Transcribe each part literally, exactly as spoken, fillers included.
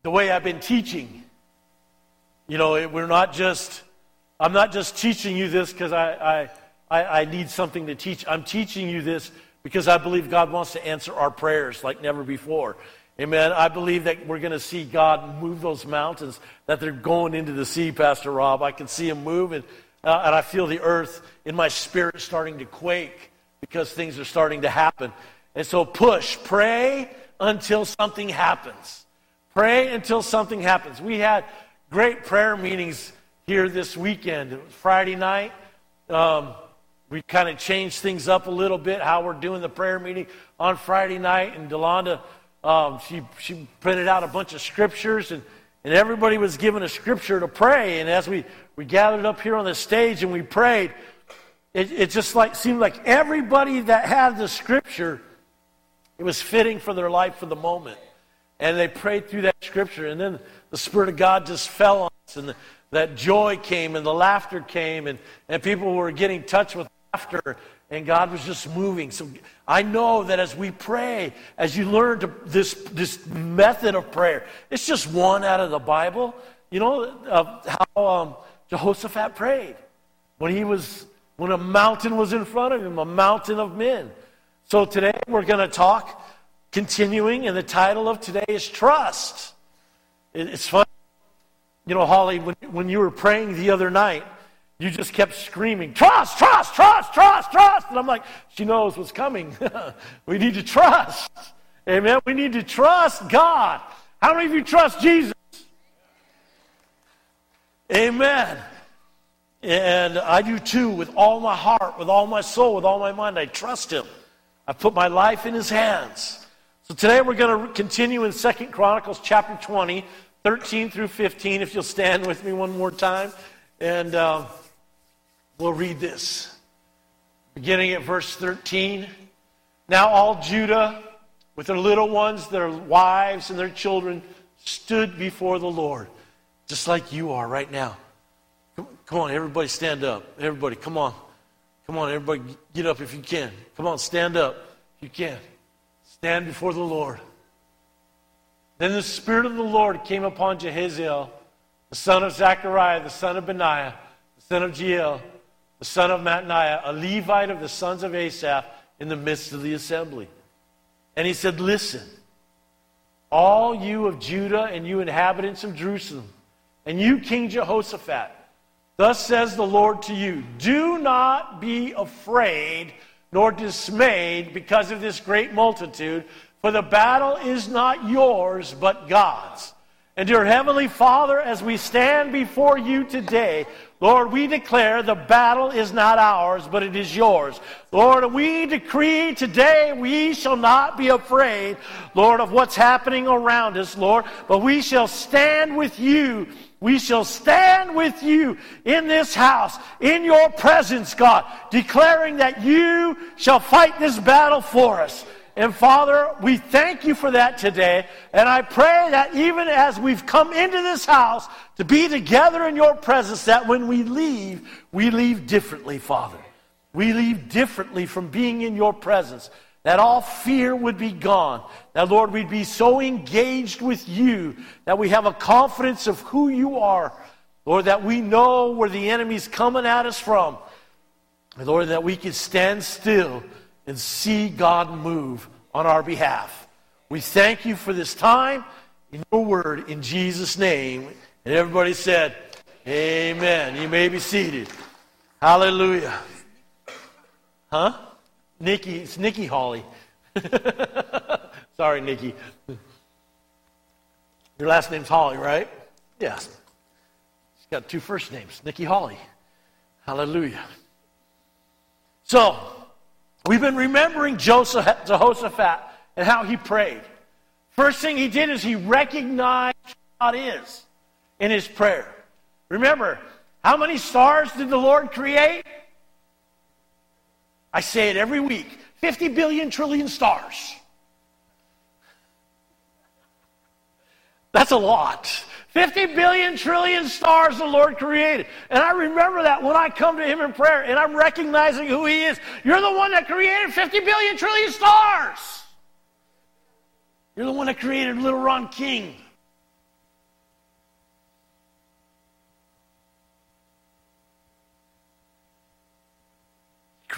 the way I've been teaching. You know, it, we're not just, I'm not just teaching you this because I, I, I, I need something to teach. I'm teaching you this because I believe God wants to answer our prayers like never before. Amen. I believe that we're going to see God move those mountains, that they're going into the sea, Pastor Rob. I can see him move, and, uh, and I feel the earth in my spirit starting to quake because things are starting to happen. And so push, pray until something happens. Pray until something happens. We had great prayer meetings here this weekend. It was Friday night. Um, we kind of changed things up a little bit, how we're doing the prayer meeting on Friday night. And Delonda, um, she, she printed out a bunch of scriptures, and, and everybody was given a scripture to pray. And as we, we gathered up here on the stage and we prayed, it, it just like seemed like everybody that had the scripture, it was fitting for their life for the moment. And they prayed through that scripture, and then the Spirit of God just fell on us, and the, that joy came, and the laughter came, and, and people were getting touched with laughter, and God was just moving. So I know that as we pray, as you learn to, this, this method of prayer, it's just one out of the Bible. You know uh, how um, Jehoshaphat prayed when he was when a mountain was in front of him, a mountain of men. So today we're going to talk. Continuing, and the title of today is Trust. It's funny, you know, Holly, when, when you were praying the other night, you just kept screaming, trust, trust, trust, trust, trust. And I'm like, she knows what's coming. We need to trust. Amen. We need to trust God. How many of you trust Jesus? Amen. And I do too, with all my heart, with all my soul, with all my mind. I trust him. I put my life in his hands. So today we're going to continue in Second Chronicles chapter twenty, thirteen through fifteen, if you'll stand with me one more time. And uh, we'll read this. Beginning at verse thirteen. Now all Judah, with their little ones, their wives, and their children, stood before the Lord, just like you are right now. Come, come on, everybody stand up. Everybody, come on. Come on, everybody get up if you can. Come on, stand up if you can. Stand before the Lord. Then the Spirit of the Lord came upon Jehaziel, the son of Zechariah, the son of Benaiah, the son of Jeiel, the son of Mattaniah, a Levite of the sons of Asaph, in the midst of the assembly. And he said, listen, all you of Judah and you inhabitants of Jerusalem, and you King Jehoshaphat, thus says the Lord to you, do not be afraid nor dismayed because of this great multitude, for the battle is not yours, but God's. And dear Heavenly Father, as we stand before you today, Lord, we declare the battle is not ours, but it is yours. Lord, we decree today we shall not be afraid, Lord, of what's happening around us, Lord, but we shall stand with you. We shall stand with you in this house, in your presence, God, declaring that you shall fight this battle for us. And Father, we thank you for that today. And I pray that even as we've come into this house to be together in your presence, that when we leave, we leave differently, Father. We leave differently from being in your presence. That all fear would be gone. That, Lord, we'd be so engaged with you that we have a confidence of who you are. Lord, that we know where the enemy's coming at us from. And Lord, that we can stand still and see God move on our behalf. We thank you for this time in your word in Jesus' name. And everybody said, amen. You may be seated. Hallelujah. Huh? Nikki, it's Nikki Holly. Sorry, Nikki. Your last name's Holly, right? Yes. She's got two first names, Nikki Holly. Hallelujah. So, we've been remembering Joseph, Jehoshaphat and how he prayed. First thing he did is he recognized who God is in his prayer. Remember, how many stars did the Lord create? I say it every week. fifty billion trillion stars. That's a lot. fifty billion trillion stars the Lord created. And I remember that when I come to him in prayer and I'm recognizing who he is. You're the one that created fifty billion trillion stars. You're the one that created little Ron King.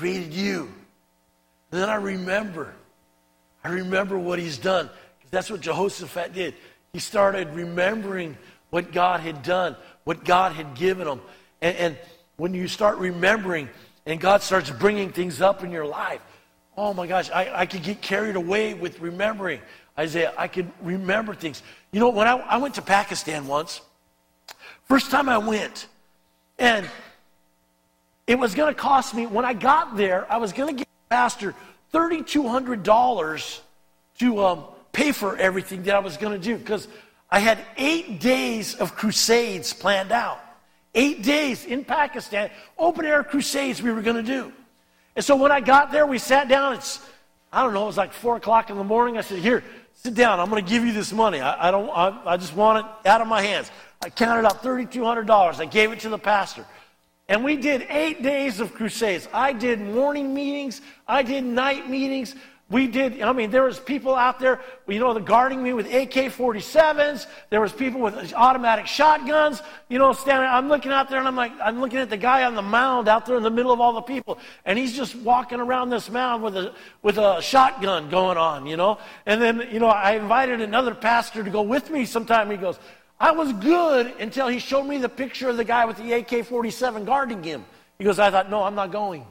created you. And then I remember. I remember what he's done. Because that's what Jehoshaphat did. He started remembering what God had done, what God had given him. And, and when you start remembering and God starts bringing things up in your life, oh my gosh, I, I could get carried away with remembering. Isaiah, I could remember things. You know, when I, I went to Pakistan once, first time I went, and it was going to cost me, when I got there, I was going to give the pastor three thousand two hundred dollars to um, pay for everything that I was going to do, because I had eight days of crusades planned out. Eight days in Pakistan, open-air crusades we were going to do. And so when I got there, we sat down. It's, I don't know, it was like four o'clock in the morning. I said, here, sit down. I'm going to give you this money. I, I don't. I, I just want it out of my hands. I counted out three thousand two hundred dollars. I gave it to the pastor. And we did eight days of crusades. I did morning meetings. I did night meetings. We did, I mean, there was people out there, you know, the guarding me with A K forty-sevens. There was people with automatic shotguns, you know, standing. I'm looking out there and I'm like, I'm looking at the guy on the mound out there in the middle of all the people. And he's just walking around this mound with a, with a shotgun going on, you know. And then, you know, I invited another pastor to go with me sometime. He goes, I was good until he showed me the picture of the guy with the A K forty-seven guarding him. He goes, I thought, no, I'm not going.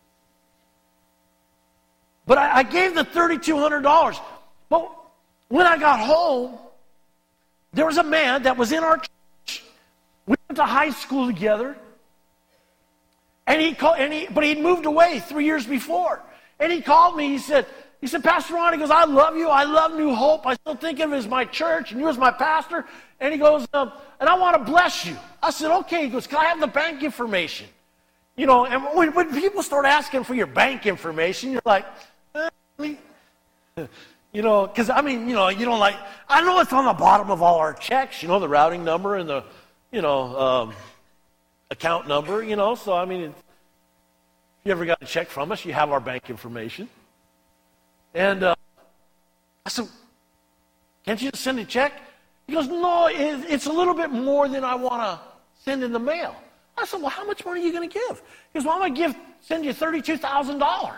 But I, I gave the three thousand two hundred dollars. But when I got home, there was a man that was in our church. We went to high school together. And he called, and he, but he'd moved away three years before. And he called me. He said, he said, Pastor Ron, he goes, I love you. I love New Hope. I still think of it as my church, and you as my pastor. And he goes, um, and I want to bless you. I said, okay. He goes, can I have the bank information? You know, and when, when people start asking for your bank information, you're like, you know, because, I mean, you know, you don't like, I know it's on the bottom of all our checks, you know, the routing number and the, you know, um, account number, you know, so, I mean, if you ever got a check from us, you have our bank information. And uh, I said, can't you just send a check? He goes, no, it, it's a little bit more than I want to send in the mail. I said, well, how much money are you going to give? He goes, well, I'm going to give, send you thirty-two thousand dollars.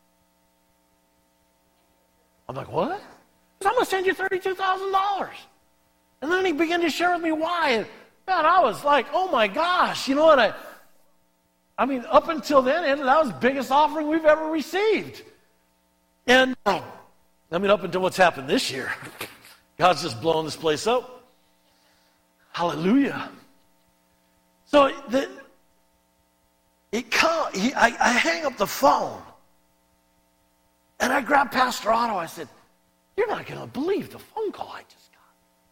I'm like, what? He goes, I'm going to send you thirty-two thousand dollars. And then he began to share with me why. And man, I was like, oh my gosh, you know what? I, I mean, up until then, that was the biggest offering we've ever received. And, I mean, up until what's happened this year, God's just blowing this place up. Hallelujah. So the, it come, he, I, I hang up the phone, and I grabbed Pastor Otto. I said, you're not going to believe the phone call I just got.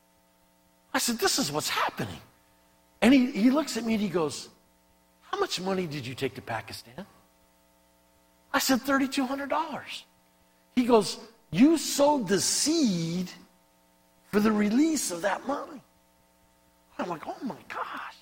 I said, this is what's happening. And he, he looks at me and he goes, how much money did you take to Pakistan? I said, three thousand two hundred dollars. He goes, you sowed the seed for the release of that money. I'm like, oh my gosh.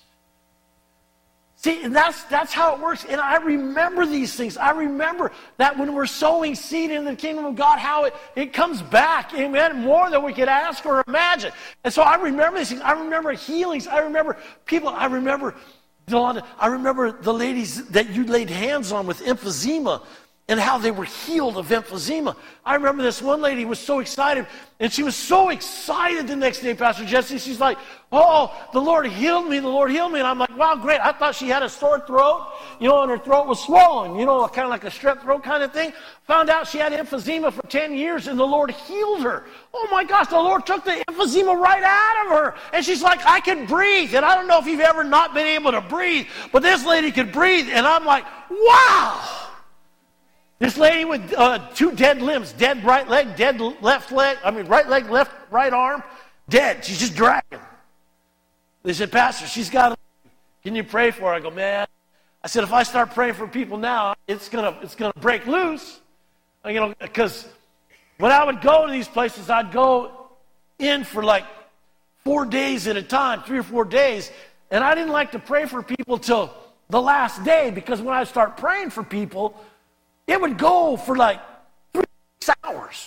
See, and that's that's how it works. And I remember these things. I remember that when we're sowing seed in the kingdom of God, how it, it comes back, amen, more than we could ask or imagine. And so I remember these things. I remember healings. I remember people. I remember, I remember the ladies that you laid hands on with emphysema and how they were healed of emphysema. I remember this one lady was so excited, and she was so excited the next day, Pastor Jesse. She's like, oh, the Lord healed me, the Lord healed me. And I'm like, wow, great. I thought she had a sore throat, you know, and her throat was swollen, you know, kind of like a strep throat kind of thing. Found out she had emphysema for ten years, and the Lord healed her. Oh my gosh, the Lord took the emphysema right out of her. And she's like, I can breathe. And I don't know if you've ever not been able to breathe, but this lady could breathe. And I'm like, wow. This lady with uh, two dead limbs, dead right leg, dead left leg, I mean right leg, left, right arm, dead. She's just dragging. They said, Pastor, she's got a, can you pray for her? I go, man. I said, if I start praying for people now, it's gonna it's gonna break loose. You know, because when I would go to these places, I'd go in for like four days at a time, three or four days, and I didn't like to pray for people till the last day, because when I start praying for people, it would go for like three hours.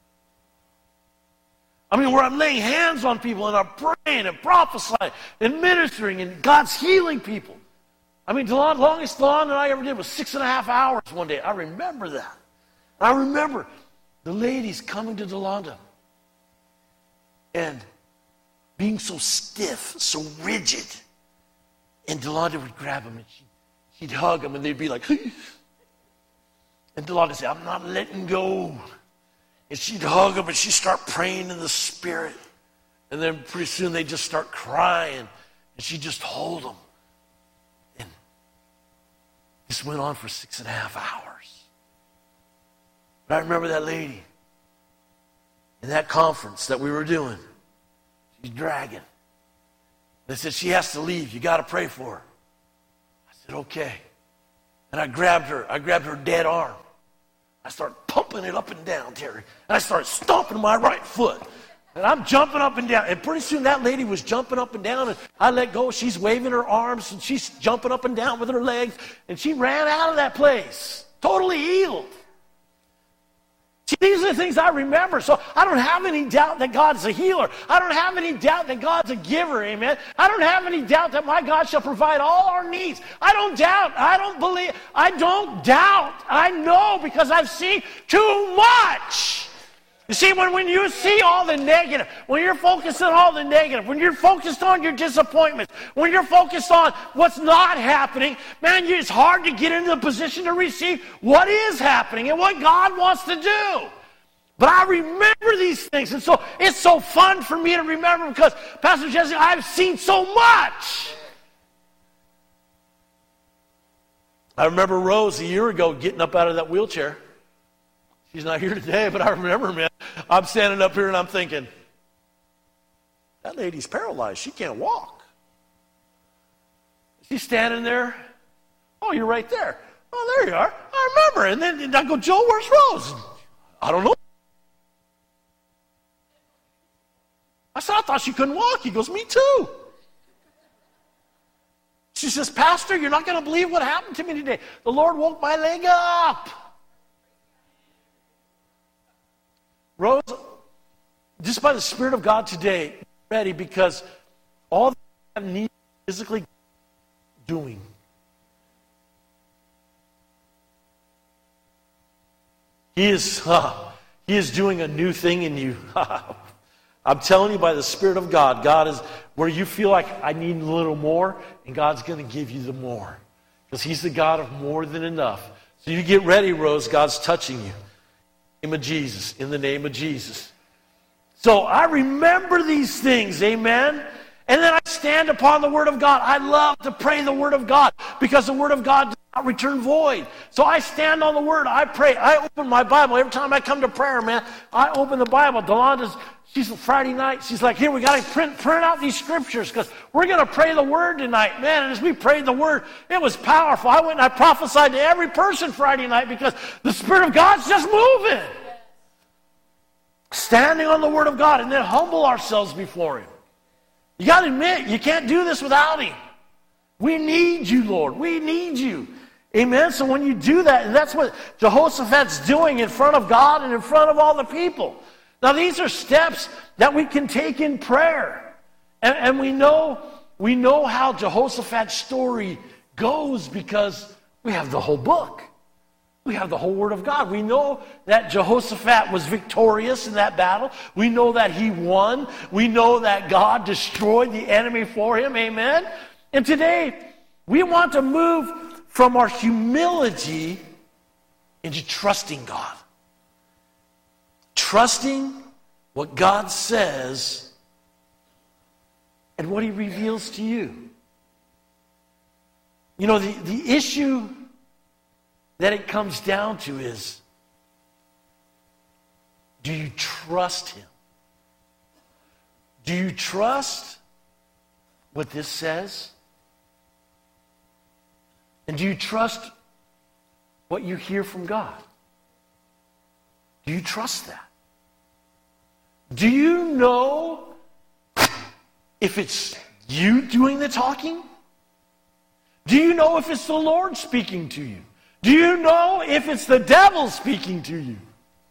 I mean, where I'm laying hands on people and I'm praying and prophesying and ministering and God's healing people. I mean, the long- longest lawn that I ever did was six and a half hours one day. I remember that. I remember the ladies coming to Delonda and being so stiff, so rigid. And Delonda would grab them and she'd, she'd hug them and they'd be like, and Delonda would say, I'm not letting go. And she'd hug them and she'd start praying in the Spirit. And then pretty soon they'd just start crying and she'd just hold them. And this went on for six and a half hours. But I remember that lady in that conference that we were doing. She's dragging. They said, she has to leave. You got to pray for her. I said, okay. And I grabbed her. I grabbed her dead arm. I started pumping it up and down, Terry. And I started stomping my right foot. And I'm jumping up and down. And pretty soon that lady was jumping up and down. And I let go. She's waving her arms. And she's jumping up and down with her legs. And she ran out of that place. Totally healed. See, these are the things I remember. So I don't have any doubt that God's a healer. I don't have any doubt that God's a giver, amen. I don't have any doubt that my God shall provide all our needs. I don't doubt. I don't believe. I don't doubt. I know because I've seen too much. You see, when, when you see all the negative, when you're focused on all the negative, when you're focused on your disappointments, when you're focused on what's not happening, man, it's hard to get into the position to receive what is happening and what God wants to do. But I remember these things, and so it's so fun for me to remember because, Pastor Jesse, I've seen so much. I remember Rose a year ago getting up out of that wheelchair. She's not here today, but I remember, man, I'm standing up here and I'm thinking, that lady's paralyzed. She can't walk. She's standing there. Oh, you're right there. Oh, there you are. I remember. And then and I go, Joe, where's Rose? I don't know. I said, I thought she couldn't walk. He goes, me too. She says, Pastor, you're not going to believe what happened to me today. The Lord woke my leg up. Rose, just by the Spirit of God today, ready because all that I need physically doing. He is, uh, he is doing a new thing in you. I'm telling you by the Spirit of God, God is where you feel like I need a little more, and God's going to give you the more. Because He's the God of more than enough. So you get ready, Rose. God's touching you. In the name of Jesus. In the name of Jesus. So I remember these things, amen? And then I stand upon the Word of God. I love to pray the Word of God because the Word of God does not return void. So I stand on the Word. I pray. I open my Bible. Every time I come to prayer, man, I open the Bible. Delonda's, she's Friday night. She's like, here, we got to print, print out these scriptures because we're going to pray the Word tonight. Man, and as we prayed the Word, it was powerful. I went and I prophesied to every person Friday night because the Spirit of God's just moving. Standing on the Word of God and then humble ourselves before Him. You got to admit, you can't do this without Him. We need you, Lord. We need you. Amen? So when you do that, and that's what Jehoshaphat's doing in front of God and in front of all the people. Now, these are steps that we can take in prayer. And, and we know, we know how Jehoshaphat's story goes because we have the whole book. We have the whole Word of God. We know that Jehoshaphat was victorious in that battle. We know that he won. We know that God destroyed the enemy for him. Amen? And today, we want to move from our humility into trusting God. Trusting what God says and what He reveals to you. You know, the, the issue that it comes down to is, do you trust Him? Do you trust what this says? And do you trust what you hear from God? Do you trust that? Do you know if it's you doing the talking? Do you know if it's the Lord speaking to you? Do you know if it's the devil speaking to you?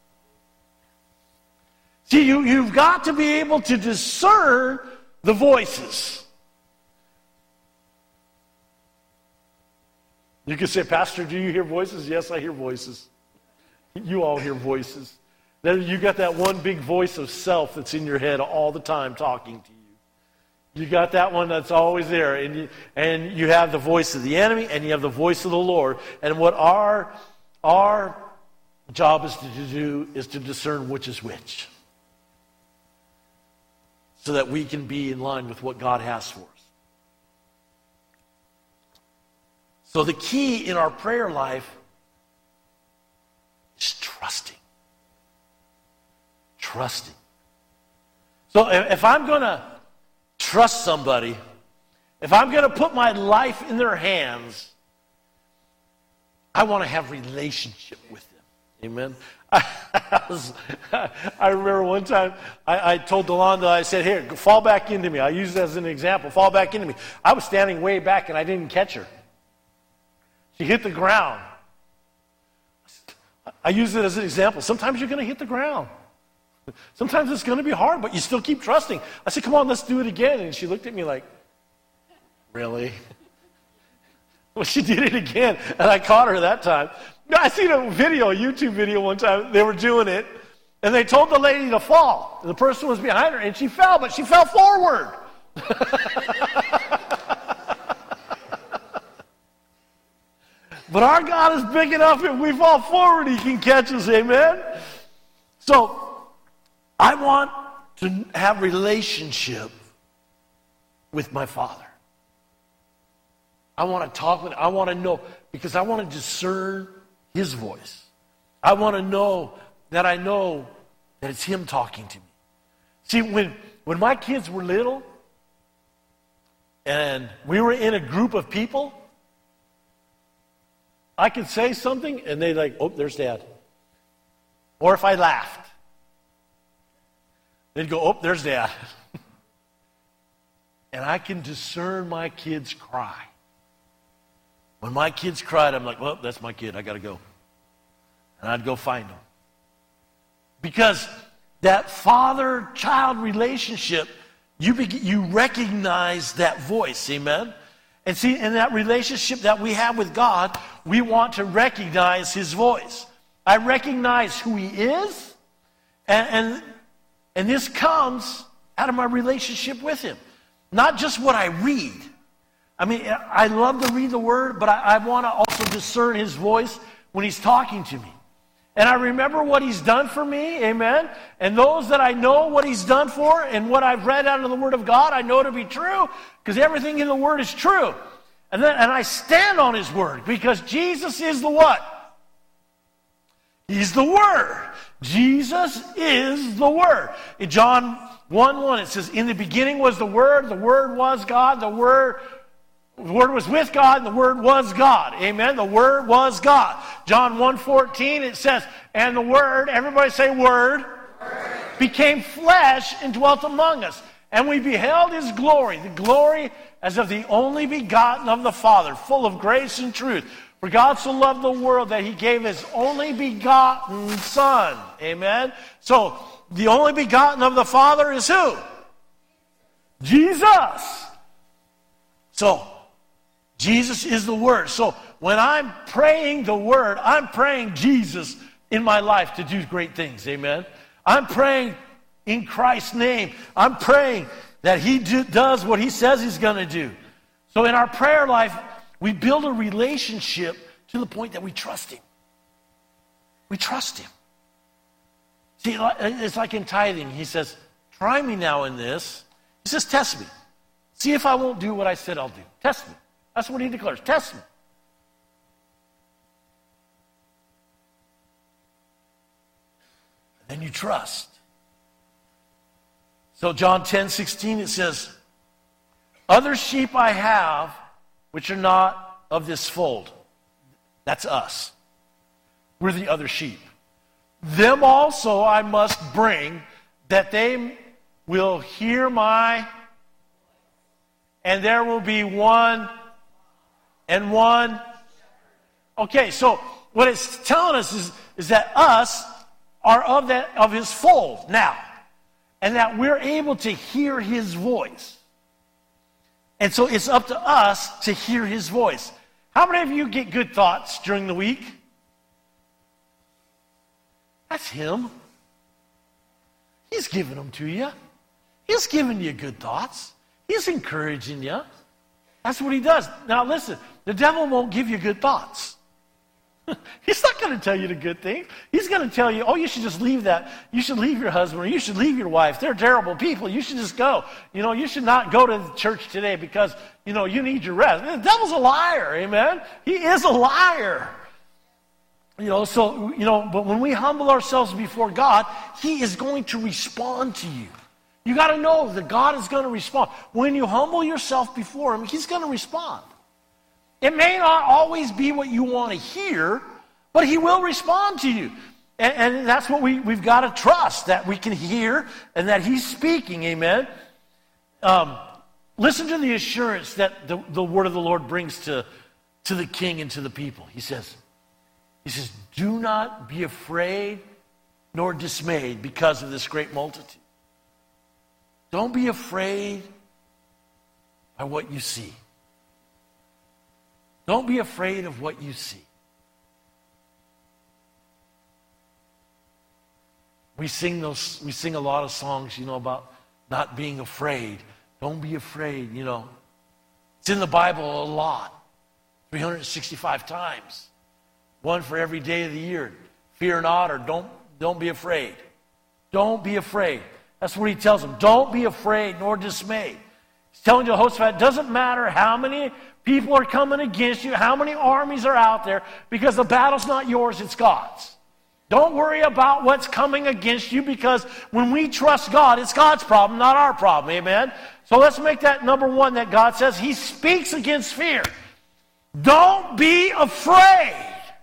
See, you, you've got to be able to discern the voices. You can say, Pastor, do you hear voices? Yes, I hear voices. You all hear voices. Then you got that one big voice of self that's in your head all the time talking to you. You got that one that's always there. And you, and you have the voice of the enemy, and you have the voice of the Lord. And what our, our job is to do is to discern which is which, so that we can be in line with what God has for us. So the key in our prayer life is trusting. Trusting. So if I'm going to trust somebody, if I'm going to put my life in their hands, I want to have relationship with them. Amen. I, I, was, I remember one time I, I told Delonda, I said, here, fall back into me. I use it as an example. Fall back into me. I was standing way back and I didn't catch her. She hit the ground. I use it as an example. Sometimes you're going to hit the ground. Sometimes it's going to be hard, but you still keep trusting. I said, come on, let's do it again. And she looked at me like, really? Well, she did it again, and I caught her that time. I seen a video, a YouTube video one time. They were doing it, and they told the lady to fall. The person was behind her, and she fell, but she fell forward. But our God is big enough, if we fall forward, He can catch us, amen? So, I want to have relationship with my Father. I want to talk with Him. I want to know, because I want to discern His voice. I want to know that I know that it's Him talking to me. See, when, when my kids were little, and we were in a group of people, I could say something, and they'd like, oh, there's Dad. Or if I laughed, they'd go, oh, there's Dad. And I can discern my kids cry. When my kids cried, I'm like, well, that's my kid. I got to go. And I'd go find them. Because that father-child relationship, you be, you recognize that voice, amen? And see, in that relationship that we have with God, we want to recognize His voice. I recognize who He is, and, and, and this comes out of my relationship with Him. Not just what I read. I mean, I love to read the Word, but I, I want to also discern His voice when He's talking to me. And I remember what He's done for me, amen? And those that I know what He's done for and what I've read out of the Word of God, I know to be true, because everything in the Word is true. And then, and I stand on His Word, because Jesus is the what? He's the Word. Jesus is the Word. In John one one, it says, in the beginning was the Word, the Word was God, the Word... The Word was with God, and the Word was God. Amen? The Word was God. John one fourteen, it says, and the Word, everybody say Word, Word, became flesh and dwelt among us. And we beheld His glory, the glory as of the only begotten of the Father, full of grace and truth. For God so loved the world that He gave His only begotten Son. Amen? So, the only begotten of the Father is who? Jesus. So, Jesus is the Word. So when I'm praying the Word, I'm praying Jesus in my life to do great things. Amen? I'm praying in Christ's name. I'm praying that He do, does what He says He's going to do. So in our prayer life, we build a relationship to the point that we trust Him. We trust Him. See, it's like in tithing. He says, try me now in this. He says, test me. See if I won't do what I said I'll do. Test me. That's what He declares. Test me. And then you trust. So John ten sixteen, it says, other sheep I have which are not of this fold. That's us. We're the other sheep. Them also I must bring, that they will hear my, and there will be one and one. Okay, so what it's telling us is, is that us are of that of His fold now, and that we're able to hear His voice. And so it's up to us to hear His voice. How many of you get good thoughts during the week? That's him. He's giving them to you. He's giving you good thoughts. He's encouraging you. That's what he does. Now listen, the devil won't give you good thoughts. He's not going to tell you the good things. He's going to tell you, oh, you should just leave that. You should leave your husband, or you should leave your wife. They're terrible people. You should just go. You know, you should not go to the church today because, you know, you need your rest. The devil's a liar, amen? He is a liar. You know, so, you know, but when we humble ourselves before God, he is going to respond to you. You got to know that God is going to respond. When you humble yourself before him, he's going to respond. It may not always be what you want to hear, but he will respond to you. And, and that's what we, we've got to trust, that we can hear and that he's speaking, amen? Um, listen to the assurance that the, the word of the Lord brings to, to the king and to the people. He says, he says, do not be afraid nor dismayed because of this great multitude. Don't be afraid by what you see. Don't be afraid of what you see. We sing those, we sing a lot of songs, you know, about not being afraid. Don't be afraid, you know. It's in the Bible a lot. three hundred sixty-five times. One for every day of the year. Fear not, or don't, don't be afraid. Don't be afraid. That's what he tells them. Don't be afraid nor dismayed. He's telling Jehoshaphat, it doesn't matter how many people are coming against you, how many armies are out there, because the battle's not yours, it's God's. Don't worry about what's coming against you, because when we trust God, it's God's problem, not our problem, amen? So let's make that number one, that God says he speaks against fear. Don't be afraid.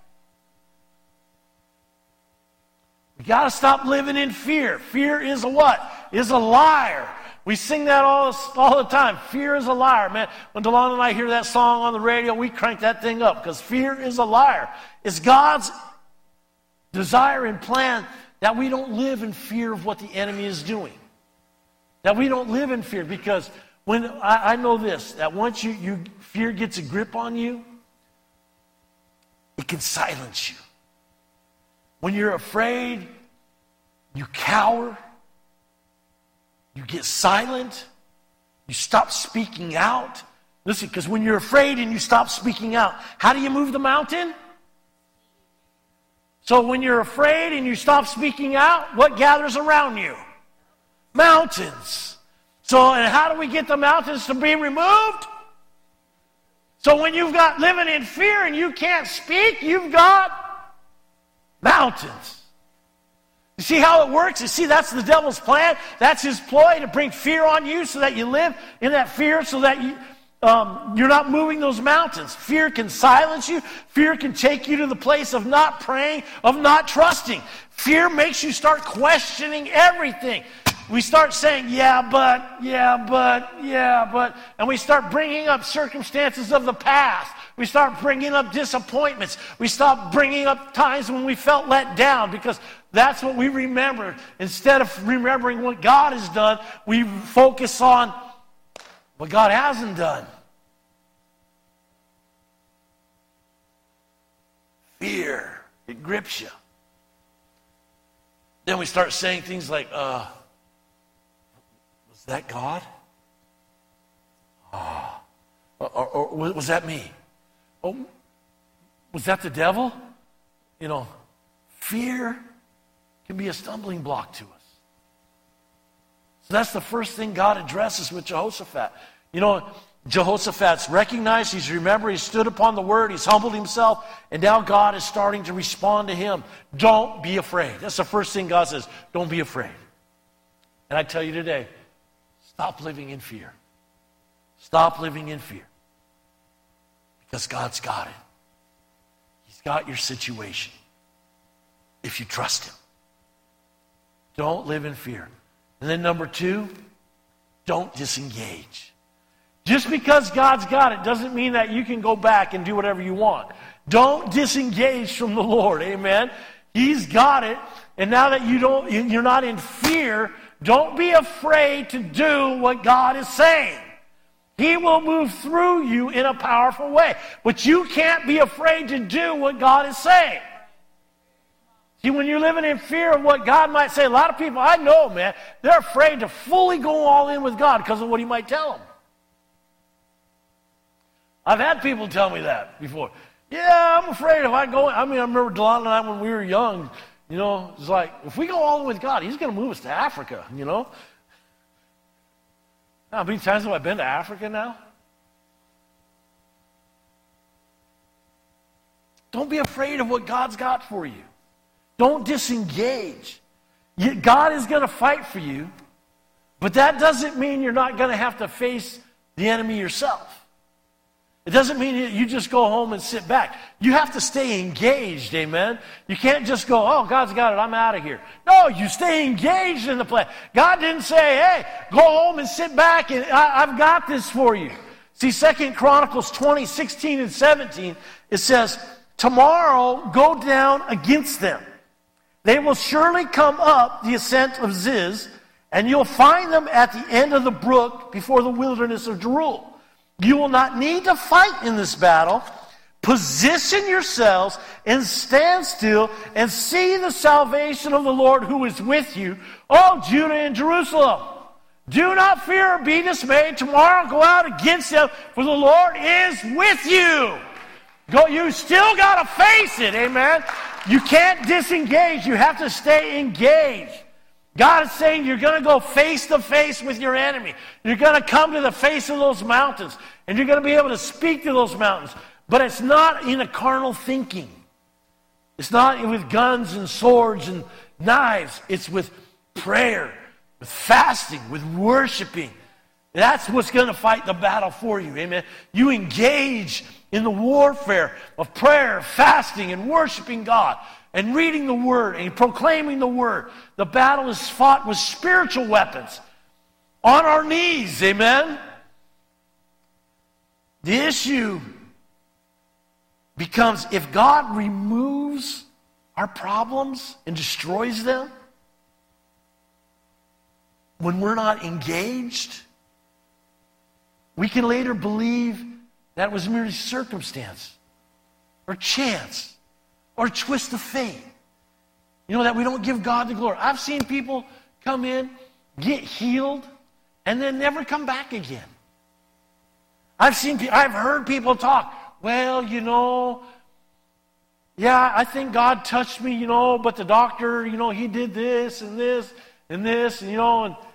We got to stop living in fear. Fear is a what? Is a liar. We sing that all, all the time. Fear is a liar, man. When Delon and I hear that song on the radio, we crank that thing up, because fear is a liar. It's God's desire and plan that we don't live in fear of what the enemy is doing. That we don't live in fear, because when I, I know this, that once you, you fear gets a grip on you, it can silence you. When you're afraid, you cower. You get silent. You stop speaking out. Listen, because when you're afraid and you stop speaking out, how do you move the mountain? So when you're afraid and you stop speaking out, what gathers around you? Mountains. So, and how do we get the mountains to be removed? So when you've got living in fear and you can't speak, you've got mountains. You see how it works? You see, that's the devil's plan. That's his ploy, to bring fear on you so that you live in that fear, so that you, um, you're not moving those mountains. Fear can silence you. Fear can take you to the place of not praying, of not trusting. Fear makes you start questioning everything. We start saying, yeah, but, yeah, but, yeah, but, and we start bringing up circumstances of the past. We start bringing up disappointments. We stop bringing up times when we felt let down, because that's what we remember. Instead of remembering what God has done, we focus on what God hasn't done. Fear, it grips you. Then we start saying things like, uh, was that God? Oh. Or, or, or was that me? Oh, was that the devil? You know, fear can be a stumbling block to us. So that's the first thing God addresses with Jehoshaphat. You know, Jehoshaphat's recognized, he's remembered, he stood upon the word, he's humbled himself, and now God is starting to respond to him. Don't be afraid. That's the first thing God says. Don't be afraid. And I tell you today, stop living in fear. Stop living in fear. Because God's got it. He's got your situation. If you trust him. Don't live in fear. And then number two, don't disengage. Just because God's got it doesn't mean that you can go back and do whatever you want. Don't disengage from the Lord. Amen. He's got it. And now that you don't, you're not in fear, don't be afraid to do what God is saying. He will move through you in a powerful way. But you can't be afraid to do what God is saying. See, when you're living in fear of what God might say, a lot of people I know, man, they're afraid to fully go all in with God because of what he might tell them. I've had people tell me that before. Yeah, I'm afraid if I go, I mean, I remember Delon and I when we were young, you know, it's like, if we go all in with God, he's going to move us to Africa, you know. How many times have I been to Africa now? Don't be afraid of what God's got for you. Don't disengage. You, God is going to fight for you, but that doesn't mean you're not going to have to face the enemy yourself. It doesn't mean you just go home and sit back. You have to stay engaged, amen? You can't just go, oh, God's got it, I'm out of here. No, you stay engaged in the plan. God didn't say, hey, go home and sit back, and I, I've got this for you. See, Second Chronicles twenty, sixteen, and seventeen, it says, tomorrow go down against them. They will surely come up the ascent of Ziz, and you'll find them at the end of the brook before the wilderness of Jeruel. You will not need to fight in this battle. Position yourselves and stand still and see the salvation of the Lord who is with you, O Judah and Jerusalem. Do not fear or be dismayed. Tomorrow go out against them, for the Lord is with you. Go, you still got to face it, amen? You can't disengage. You have to stay engaged. God is saying you're going to go face to face with your enemy. You're going to come to the face of those mountains, and you're going to be able to speak to those mountains. But it's not in a carnal thinking. It's not with guns and swords and knives. It's with prayer, with fasting, with worshiping. That's what's going to fight the battle for you, amen? You engage in the warfare of prayer, fasting, and worshiping God, and reading the Word, and proclaiming the Word. The battle is fought with spiritual weapons. On our knees, amen? The issue becomes, if God removes our problems and destroys them, when we're not engaged, we can later believe that was merely circumstance, or chance, or a twist of fate. You know, that we don't give God the glory. I've seen people come in, get healed, and then never come back again. I've seen, I've heard people talk, well, you know, yeah, I think God touched me, you know, but the doctor, you know, he did this and this and this, and you know, and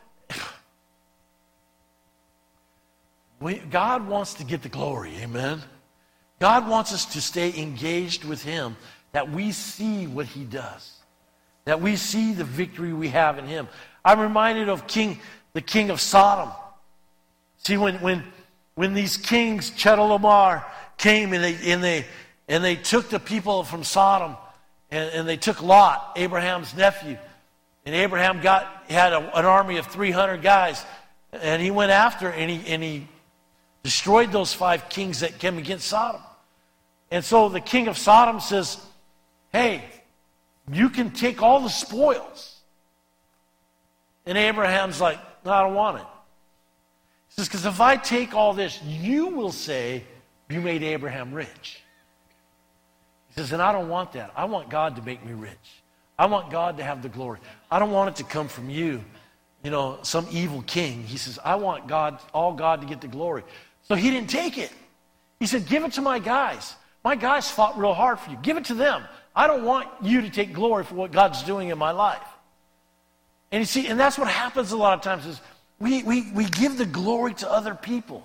we, God wants to get the glory, amen? God wants us to stay engaged with him, that we see what he does, that we see the victory we have in him. I'm reminded of King, the king of Sodom. See, when when when these kings, Chedorlaomer, came and they and they and they took the people from Sodom, and, and they took Lot, Abraham's nephew, and Abraham got had a, an army of three hundred guys, and he went after and he and he destroyed those five kings that came against Sodom. And so the king of Sodom says, hey, you can take all the spoils. And Abraham's like, no, I don't want it. He says, because if I take all this, you will say, you made Abraham rich. He says, and I don't want that. I want God to make me rich. I want God to have the glory. I don't want it to come from you, you know, some evil king. He says, I want God, all God to get the glory. So he didn't take it. He said, give it to my guys. My guys fought real hard for you. Give it to them. I don't want you to take glory for what God's doing in my life. And you see, and that's what happens a lot of times is we, we, we give the glory to other people.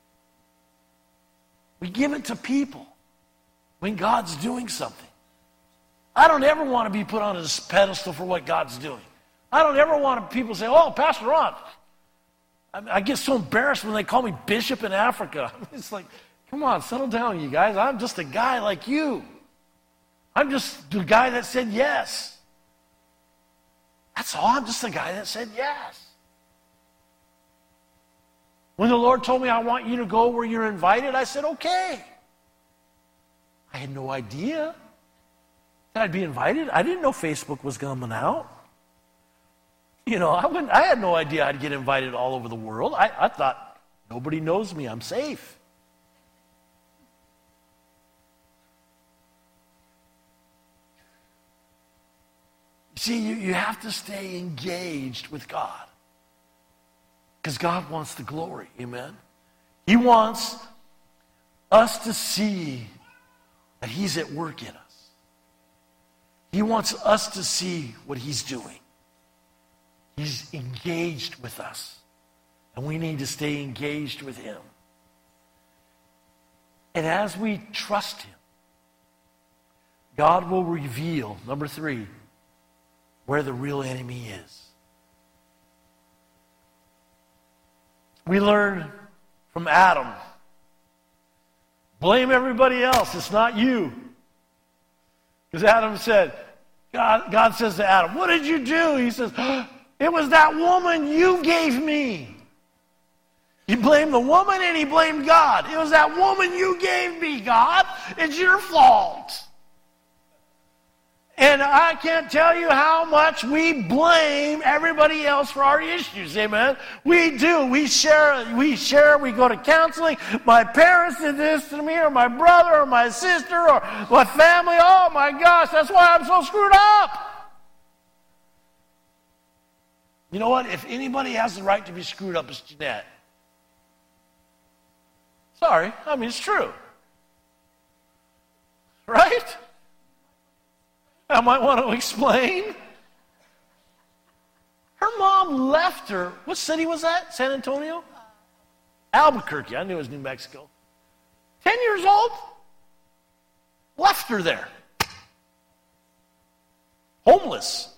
We give it to people when God's doing something. I don't ever want to be put on a pedestal for what God's doing. I don't ever want people to say, oh, Pastor Ron. I, I get so embarrassed when they call me bishop in Africa. It's like, come on, settle down, you guys. I'm just a guy like you. I'm just the guy that said yes. That's all. I'm just the guy that said yes. When the Lord told me, I want you to go where you're invited, I said, okay. I had no idea that I'd be invited. I didn't know Facebook was coming out. You know, I wouldn't, I had no idea I'd get invited all over the world. I, I thought Nobody knows me. I'm safe. See, you, you have to stay engaged with God. Because God wants the glory. Amen? He wants us to see that He's at work in us. He wants us to see what He's doing. He's engaged with us. And we need to stay engaged with Him. And as we trust Him, God will reveal, number three, where the real enemy is. We learn from Adam. Blame everybody else. It's not you. Because Adam said, God, God says to Adam, what did you do? He says, it was that woman you gave me. He blamed the woman and he blamed God. It was that woman you gave me, God. It's your fault. And I can't tell you how much we blame everybody else for our issues, amen? We do. We share, we share, we go to counseling. My parents did this to me, or my brother, or my sister, or my family. Oh my gosh, that's why I'm so screwed up. You know what? If anybody has the right to be screwed up, it's Jeanette. Sorry, I mean, it's true. Right? I might want to explain. Her mom left her. What city was that? San Antonio? Albuquerque. I knew it was New Mexico. Ten years old? Left her there. Homeless.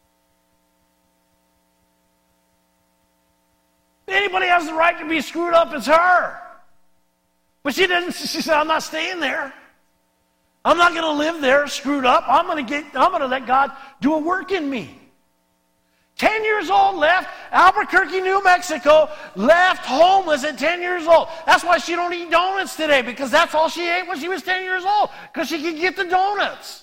If anybody has the right to be screwed up, it's her. But she didn't. She said, I'm not staying there. I'm not going to live there screwed up. I'm going to get. I'm going to let God do a work in me. Ten years old, left Albuquerque, New Mexico, left homeless at ten years old. That's why she don't eat donuts today, because that's all she ate when she was ten years old, because she could get the donuts.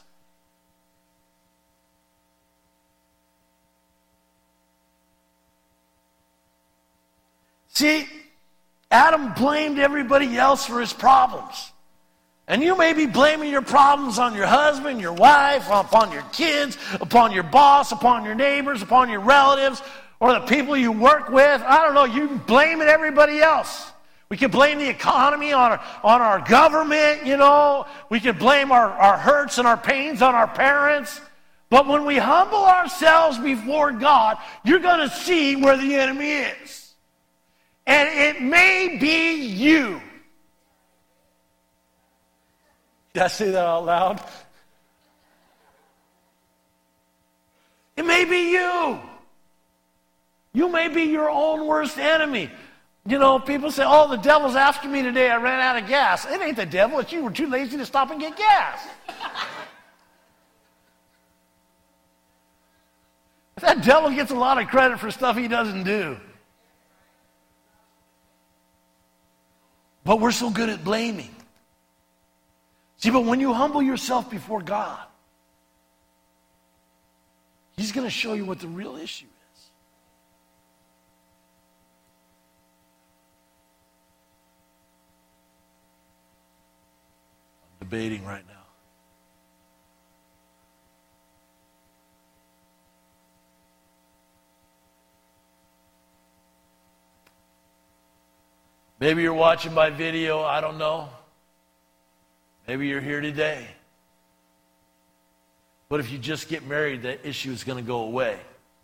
See, Adam blamed everybody else for his problems. And you may be blaming your problems on your husband, your wife, upon your kids, upon your boss, upon your neighbors, upon your relatives, or the people you work with. I don't know, you blame it everybody else. We can blame the economy on our, on our government, you know. We can blame our, our hurts and our pains on our parents. But when we humble ourselves before God, you're going to see where the enemy is. And it may be you. Did I say that out loud? It may be you. You may be your own worst enemy. You know, people say, oh, the devil's after me today. I ran out of gas. It ain't the devil. It's you were too lazy to stop and get gas. That devil gets a lot of credit for stuff he doesn't do. But we're so good at blaming. See, but when you humble yourself before God, He's going to show you what the real issue is. I'm debating right now. Maybe you're watching my video, I don't know. Maybe you're here today. But if you just get married, that issue is going to go away.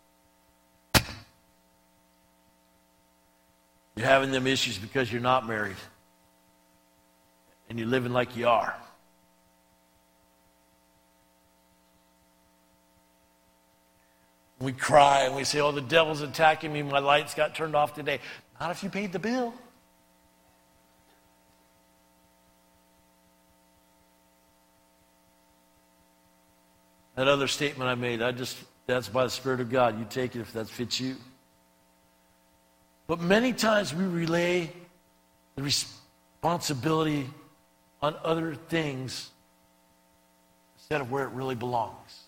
You're having them issues because you're not married. And you're living like you are. We cry and we say, oh, the devil's attacking me. My lights got turned off today. Not if you paid the bill. That other statement I made, I just, that's by the Spirit of God. You take it if that fits you. But many times we relay the responsibility on other things instead of where it really belongs.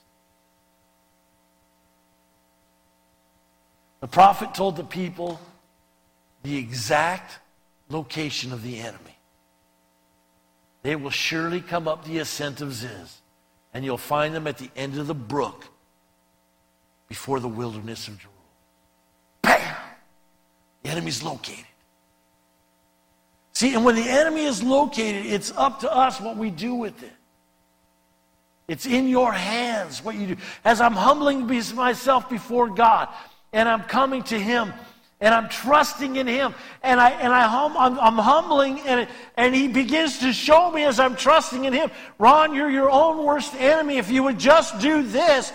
The prophet told the people the exact location of the enemy. They will surely come up the ascent of Ziz, and you'll find them at the end of the brook before the wilderness of Jeruel. Bam! The enemy's located. See, and when the enemy is located, it's up to us what we do with it. It's in your hands what you do. As I'm humbling myself before God, and I'm coming to Him, and I'm trusting in Him, and I and I hum, I'm, I'm humbling, and and He begins to show me as I'm trusting in Him. Ron, you're your own worst enemy. If you would just do this,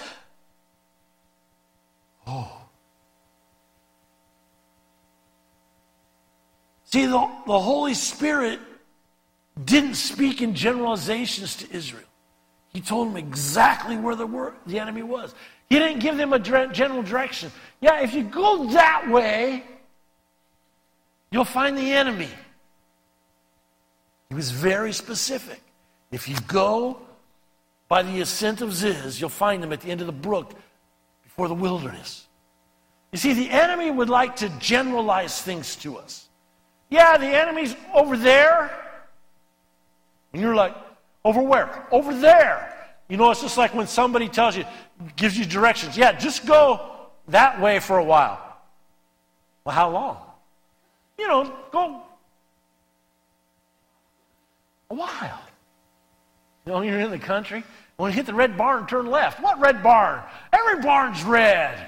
oh. See, the, the Holy Spirit didn't speak in generalizations to Israel. He told them exactly where the, word, the enemy was. He didn't give them a general direction. Yeah, if you go that way, you'll find the enemy. He was very specific. If you go by the ascent of Ziz, you'll find them at the end of the brook before the wilderness. You see, the enemy would like to generalize things to us. Yeah, the enemy's over there. And you're like, over where? Over there. You know, it's just like when somebody tells you, gives you directions. Yeah, just go that way for a while. Well, how long? You know, go a while. You know, you're in the country. When you hit the red barn, turn left. What red barn? Every barn's red.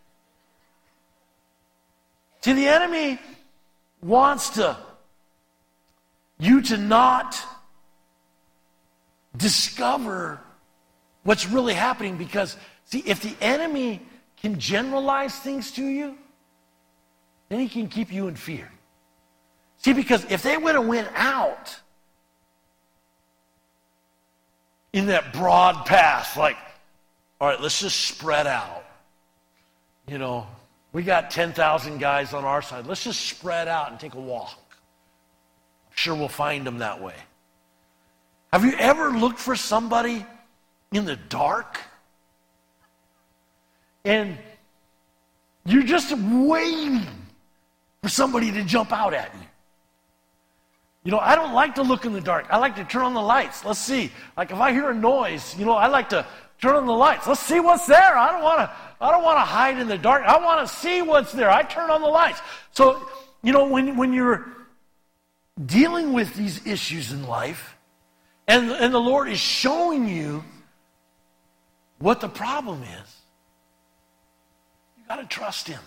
See, the enemy wants to you to not discover what's really happening, because, see, if the enemy can generalize things to you, then he can keep you in fear. See, because if they would have went out in that broad path, like, all right, let's just spread out. You know, we got ten thousand guys on our side. Let's just spread out and take a walk. I'm sure we'll find them that way. Have you ever looked for somebody in the dark? And you're just waiting for somebody to jump out at you. You know, I don't like to look in the dark. I like to turn on the lights. Let's see. Like if I hear a noise, you know, I like to turn on the lights. Let's see what's there. I don't want to I don't want to hide in the dark. I want to see what's there. I turn on the lights. So, you know, when when you're dealing with these issues in life, and and the Lord is showing you what the problem is, you got to trust Him.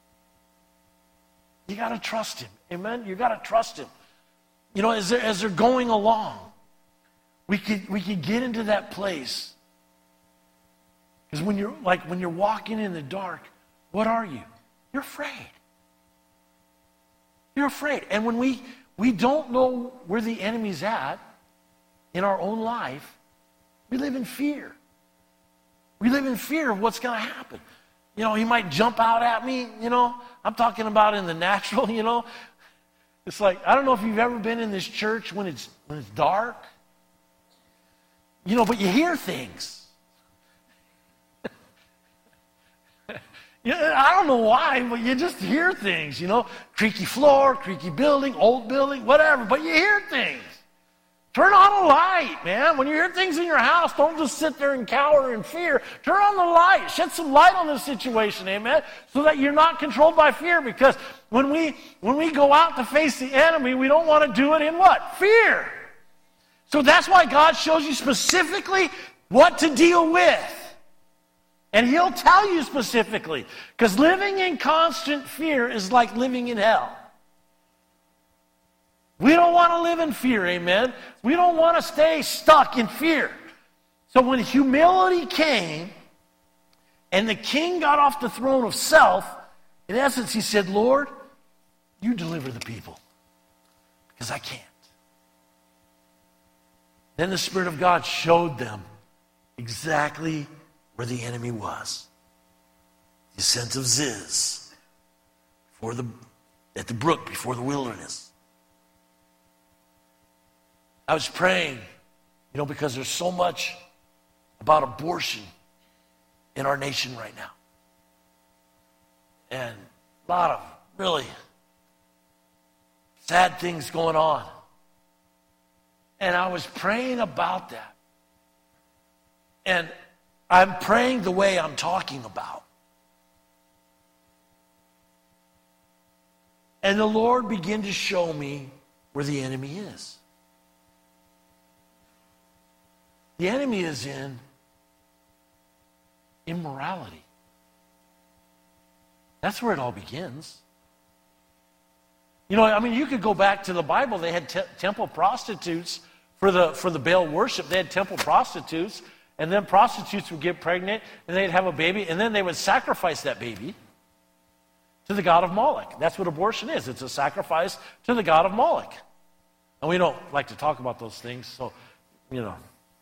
You got to trust Him. Amen? You got to trust Him. You know, as they're, as they're going along, we could we could get into that place. Because when you're like when you're walking in the dark, what are you? You're afraid. You're afraid. And when we we don't know where the enemy's at in our own life, we live in fear. We live in fear of what's going to happen. You know, he might jump out at me, you know. I'm talking about in the natural, you know. It's like, I don't know if you've ever been in this church when it's when it's dark. You know, but you hear things. Yeah, I don't know why, but you just hear things, you know. Creaky floor, creaky building, old building, whatever, but you hear things. Turn on a light, man. When you hear things in your house, don't just sit there and cower in fear. Turn on the light. Shed some light on the situation, amen, so that you're not controlled by fear. Because when we when we go out to face the enemy, we don't want to do it in what? Fear. So that's why God shows you specifically what to deal with. And He'll tell you specifically. Because living in constant fear is like living in hell. We don't want to live in fear, amen? We don't want to stay stuck in fear. So when humility came, and the king got off the throne of self, in essence he said, Lord, you deliver the people, because I can't. Then the Spirit of God showed them exactly where the enemy was. The ascent of Ziz, before the, at the brook before the wilderness. I was praying, you know, because there's so much about abortion in our nation right now. And a lot of really sad things going on. And I was praying about that. And I'm praying the way I'm talking about. And the Lord began to show me where the enemy is. The enemy is in immorality. That's where it all begins. You know, I mean, you could go back to the Bible. They had te- temple prostitutes for the for the Baal worship. They had temple prostitutes, and then prostitutes would get pregnant, and they'd have a baby, and then they would sacrifice that baby to the god of Moloch. That's what abortion is. It's a sacrifice to the god of Moloch. And we don't like to talk about those things, so, you know.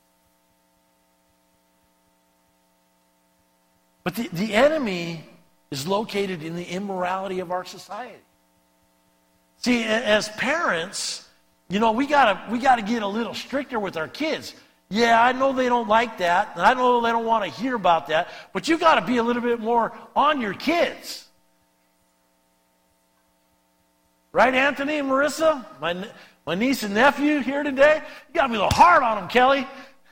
But the, the enemy is located in the immorality of our society. See, as parents, you know, we gotta we gotta get a little stricter with our kids. Yeah, I know they don't like that, and I know they don't want to hear about that, but you got to be a little bit more on your kids. Right, Anthony and Marissa? My, my niece and nephew here today? You got to be a little hard on them, Kelly.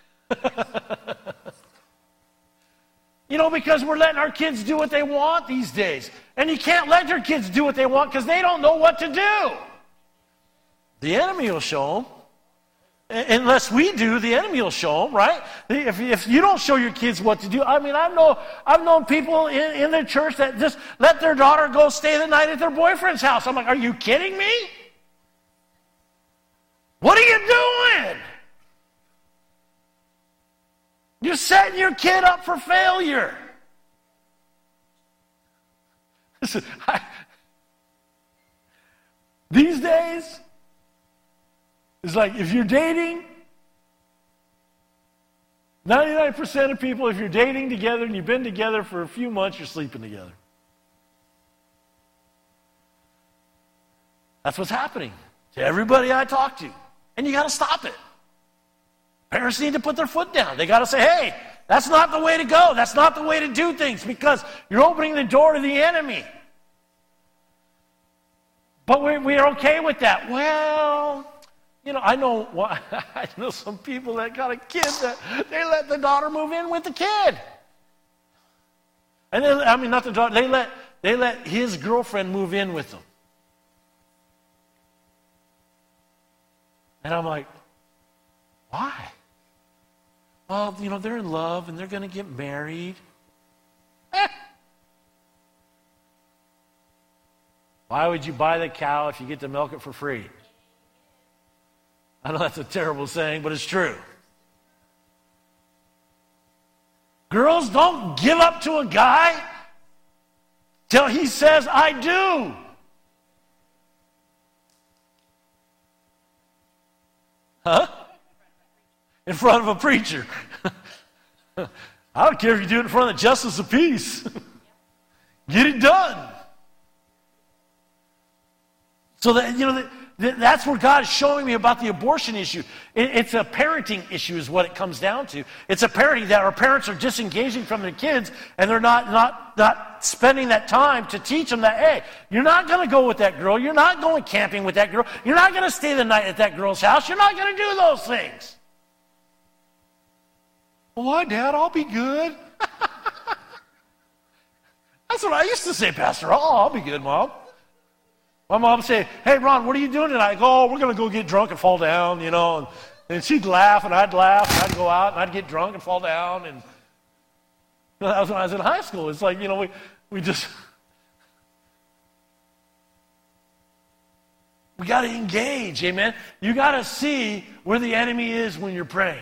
You know, because we're letting our kids do what they want these days. And you can't let your kids do what they want because they don't know what to do. The enemy will show them. Unless we do, the enemy will show them, right? If, if you don't show your kids what to do. I mean, I know, I've known people in, in the church that just let their daughter go stay the night at their boyfriend's house. I'm like, are you kidding me? What are you doing? You're setting your kid up for failure. Listen, I, these days, it's like if you're dating, ninety-nine percent of people, if you're dating together and you've been together for a few months, you're sleeping together. That's what's happening to everybody I talk to. And you got to stop it. Parents need to put their foot down. They got to say, hey, that's not the way to go. That's not the way to do things because you're opening the door to the enemy. But we're, we're okay with that. Well, you know, I know I know some people that got a kid that they let the daughter move in with the kid. And then, I mean, not the daughter, they let, they let his girlfriend move in with them. And I'm like, why? Well, you know, they're in love and they're going to get married. Eh. Why would you buy the cow if you get to milk it for free? I know that's a terrible saying, but it's true. Girls, don't give up to a guy till he says, I do. Huh? In front of a preacher. I don't care if you do it in front of the justice of peace. Get it done. So that, you know, that, that, that's where God is showing me about the abortion issue. It, it's a parenting issue is what it comes down to. It's a parenting that our parents are disengaging from their kids and they're not, not, not spending that time to teach them that, hey, you're not going to go with that girl. You're not going camping with that girl. You're not going to stay the night at that girl's house. You're not going to do those things. Why, Dad? I'll be good. That's what I used to say, Pastor. Oh, I'll be good, Mom. My mom would say, hey, Ron, what are you doing tonight? I go, oh, we're going to go get drunk and fall down, you know. And, and she'd laugh, and I'd laugh, and I'd go out, and I'd get drunk and fall down. And you know, that was when I was in high school. It's like, you know, we, we just... We got to engage, amen? You got to see where the enemy is when you're praying.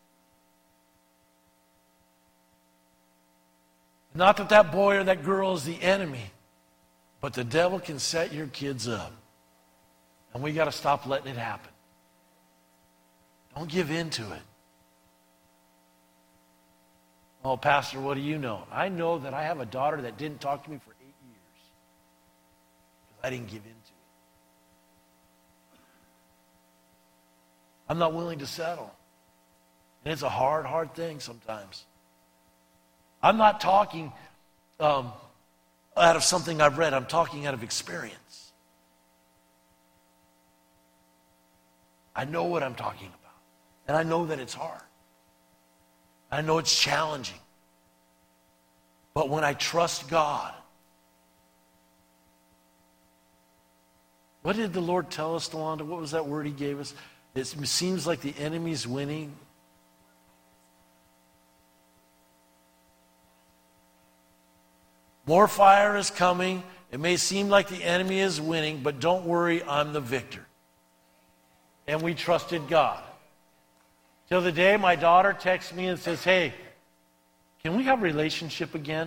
Not that that boy or that girl is the enemy, but the devil can set your kids up. And we got to stop letting it happen. Don't give in to it. Oh, Pastor, what do you know? I know that I have a daughter that didn't talk to me for eight years because I didn't give in to it. I'm not willing to settle. And it's a hard, hard thing sometimes. I'm not talking um, out of something I've read. I'm talking out of experience. I know what I'm talking about. And I know that it's hard. I know it's challenging. But when I trust God, what did the Lord tell us, Delonda? What was that word he gave us? It seems like the enemy's winning. More fire is coming. It may seem like the enemy is winning, but don't worry, I'm the victor. And we trusted God. Till the day my daughter texts me and says, hey, can we have a relationship again?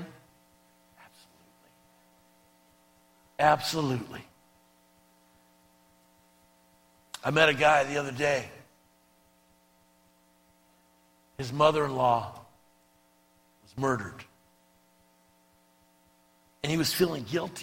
Absolutely. Absolutely. I met a guy the other day. His mother-in-law was murdered. And he was feeling guilty.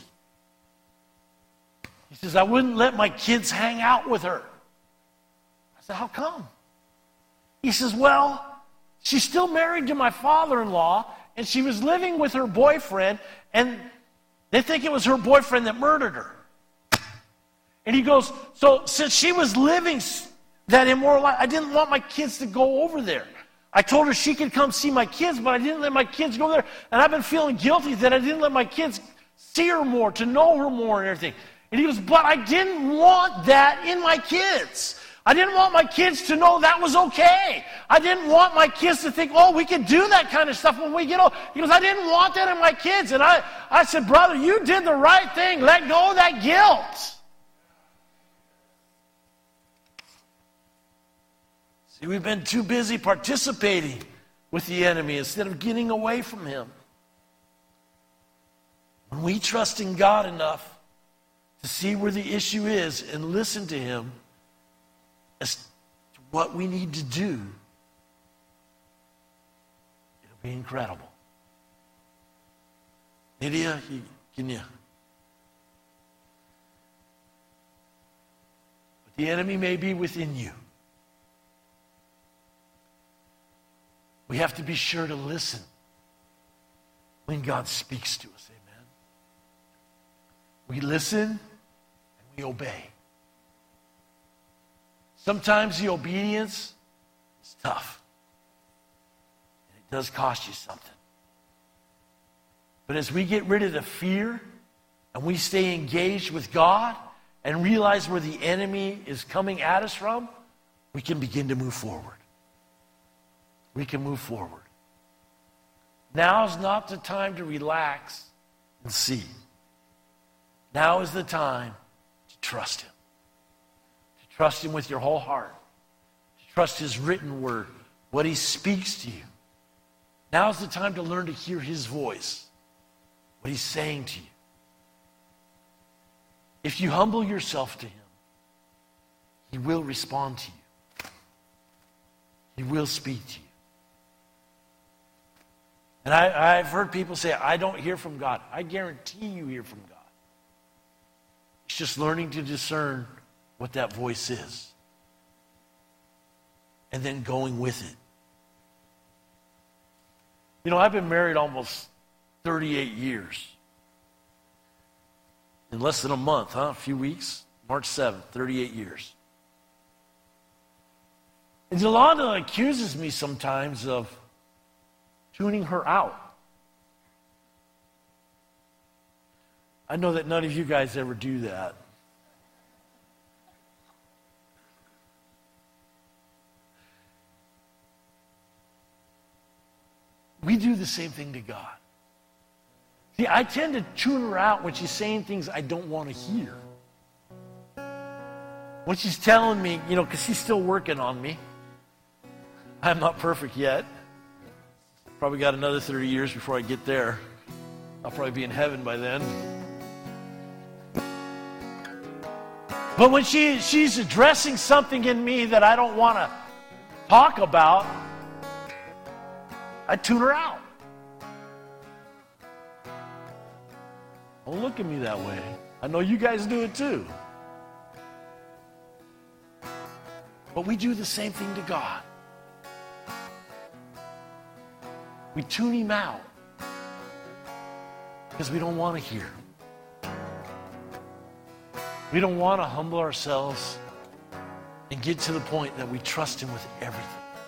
He says, I wouldn't let my kids hang out with her. I said, how come? He says, well, she's still married to my father-in-law, and she was living with her boyfriend, and they think it was her boyfriend that murdered her. And he goes, so since she was living that immoral life, I didn't want my kids to go over there. I told her she could come see my kids, but I didn't let my kids go there. And I've been feeling guilty that I didn't let my kids see her more, to know her more and everything. And he goes, but I didn't want that in my kids. I didn't want my kids to know that was okay. I didn't want my kids to think, oh, we can do that kind of stuff when we get old. He goes, I didn't want that in my kids. And I, I said, brother, you did the right thing. Let go of that guilt. See, we've been too busy participating with the enemy instead of getting away from him. When we trust in God enough to see where the issue is and listen to him as to what we need to do, it'll be incredible. Lydia, can you? But the enemy may be within you. We have to be sure to listen when God speaks to us. Amen. We listen and we obey. Sometimes the obedience is tough. And it does cost you something. But as we get rid of the fear and we stay engaged with God and realize where the enemy is coming at us from, we can begin to move forward. We can move forward. Now is not the time to relax and see. Now is the time to trust him. To trust him with your whole heart. To trust his written word, what he speaks to you. Now is the time to learn to hear his voice, what he's saying to you. If you humble yourself to him, he will respond to you. He will speak to you. And I, I've heard people say, I don't hear from God. I guarantee you hear from God. It's just learning to discern what that voice is. And then going with it. You know, I've been married almost thirty-eight years. In less than a month, huh? A few weeks. March seventh, thirty-eight years. And Yolanda accuses me sometimes of tuning her out. I know that none of you guys ever do that. We do the same thing to God. See, I tend to tune her out when she's saying things I don't want to hear. When she's telling me, you know, because she's still working on me. I'm not perfect yet. Probably got another thirty years before I get there. I'll probably be in heaven by then. But when she, she's addressing something in me that I don't want to talk about, I tune her out. Don't look at me that way. I know you guys do it too. But we do the same thing to God. We tune him out because we don't want to hear. We don't want to humble ourselves and get to the point that we trust him with everything.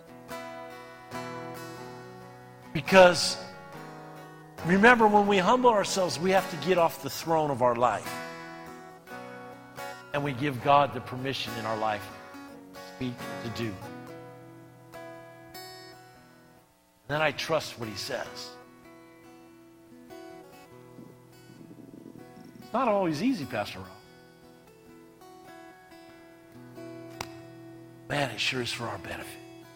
Because remember, when we humble ourselves, we have to get off the throne of our life. And we give God the permission in our life to speak and to do. And then I trust what he says. It's not always easy, Pastor Rob. Man, it sure is for our benefit.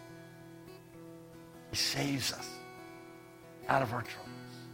He saves us out of our troubles.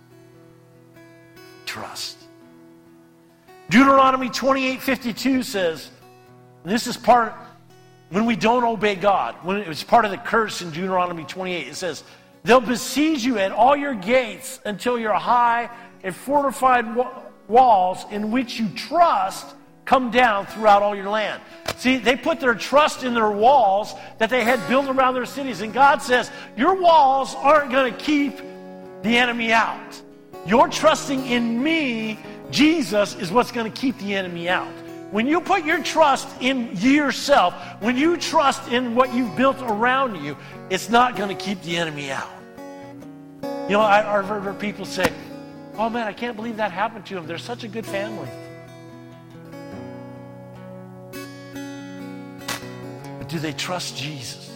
Trust. Deuteronomy twenty-eight fifty-two says, and this is part, when we don't obey God, when it was part of the curse in Deuteronomy twenty-eight, it says, they'll besiege you at all your gates until your high and fortified wa- walls in which you trust come down throughout all your land. See, they put their trust in their walls that they had built around their cities. And God says, your walls aren't going to keep the enemy out. You're trusting in me, Jesus, is what's going to keep the enemy out. When you put your trust in yourself, when you trust in what you've built around you, it's not going to keep the enemy out. You know, I, I've heard people say, oh man, I can't believe that happened to them. They're such a good family. But do they trust Jesus?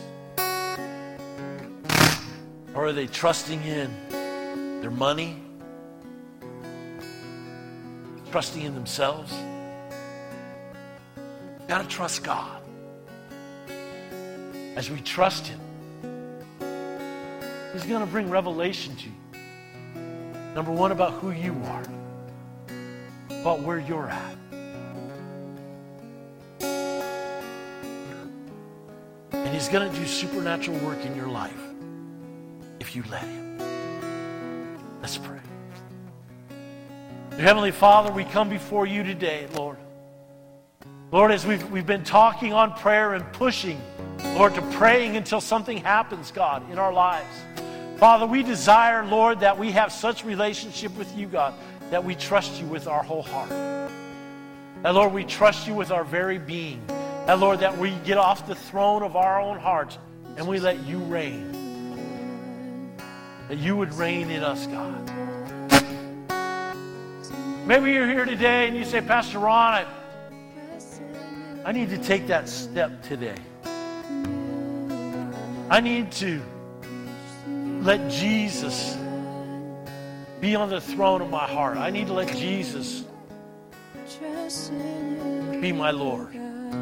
Or are they trusting in their money? Trusting in themselves? You've got to trust God. As we trust him, he's going to bring revelation to you. Number one, about who you are, about where you're at. And he's going to do supernatural work in your life if you let him. Let's pray. Dear Heavenly Father, we come before you today, Lord. Lord, as we've, we've been talking on prayer and pushing, Lord, to praying until something happens, God, in our lives. Father, we desire, Lord, that we have such relationship with you, God, that we trust you with our whole heart. That, Lord, we trust you with our very being. That, Lord, that we get off the throne of our own hearts and we let you reign. That you would reign in us, God. Maybe you're here today and you say, Pastor Ron, I, I need to take that step today. I need to let Jesus be on the throne of my heart. I need to let Jesus be my Lord.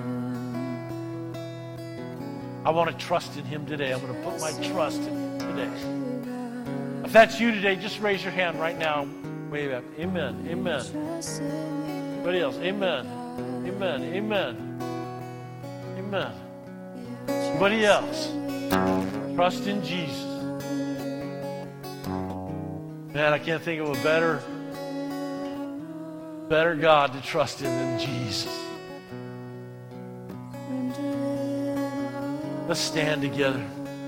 I want to trust in him today. I'm going to put my trust in him today. If that's you today, just raise your hand right now. Wave up. Amen. Amen. Anybody else? Amen. Amen. Amen. Amen. Anybody else? Trust in Jesus. Man, I can't think of a better, better God to trust in than Jesus. Let's stand together.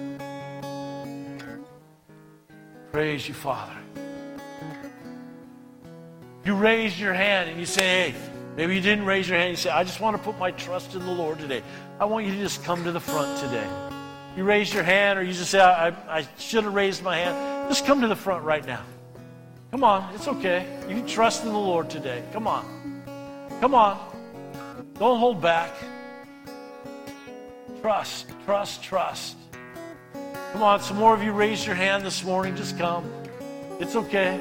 Praise you, Father. You raise your hand and you say, hey, maybe you didn't raise your hand. You say, I just want to put my trust in the Lord today. I want you to just come to the front today. You raise your hand, or you just say, I, I, I should have raised my hand. Just come to the front right now. Come on, it's okay. You can trust in the Lord today. Come on. Come on. Don't hold back. Trust, trust, trust. Come on, some more of you raised your hand this morning. Just come. It's okay.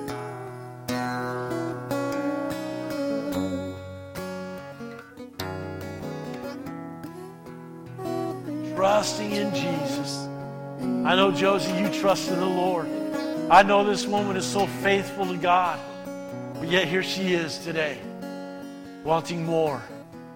Trusting in Jesus. I know, Josie, you trust in the Lord. I know this woman is so faithful to God, but yet here she is today, wanting more.